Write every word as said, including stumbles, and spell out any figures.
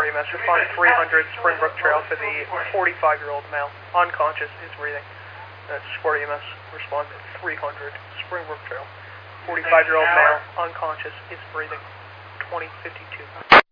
E M S. Responding three hundred Springbrook Trail for the forty-five-year-old male. Unconscious, is breathing. That's Sport E M S. Responding three hundred Springbrook Trail. forty-five-year-old male, unconscious, is breathing. twenty fifty-two.